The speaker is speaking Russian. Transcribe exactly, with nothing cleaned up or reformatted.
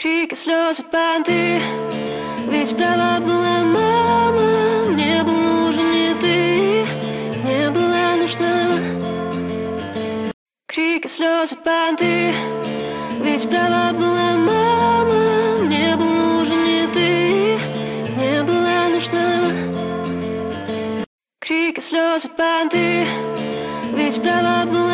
Крики, слезы, понты. Ведь права была мама. Мне был нужен не ты, не была нужна. Крики, слезы, понты. Ведь права была мама. Мне был нужен не ты, не была нужна. Крики, слезы, понты. Ведь права была